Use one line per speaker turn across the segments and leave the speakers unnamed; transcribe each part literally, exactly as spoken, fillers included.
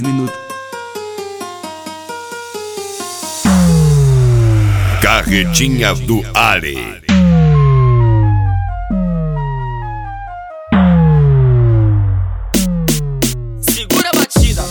Minuto.
Carretinha do Ale.
Segura a batida.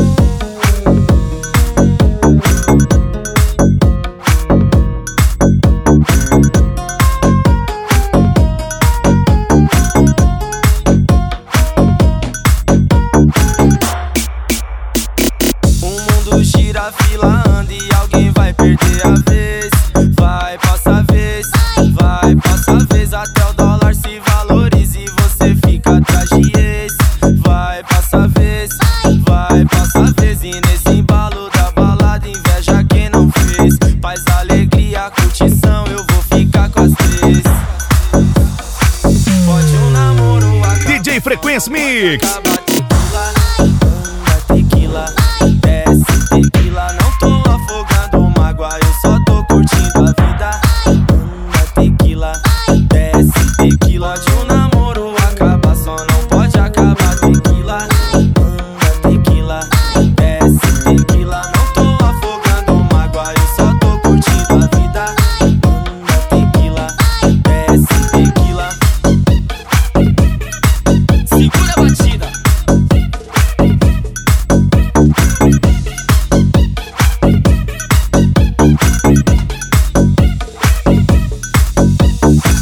O mundo gira, a fila anda e alguém vai perder a vez. Vai, passa a vez, vai, passa a vez, até o dólar se valoriza e você fica atrás de ex. Vai, passa a vez, vai, passa a vez, e nesse embalo da balada inveja quem não fez. Paz, alegria, curtição, eu vou ficar com as três. Pode um namoro acabar,
D J Frequência Mix.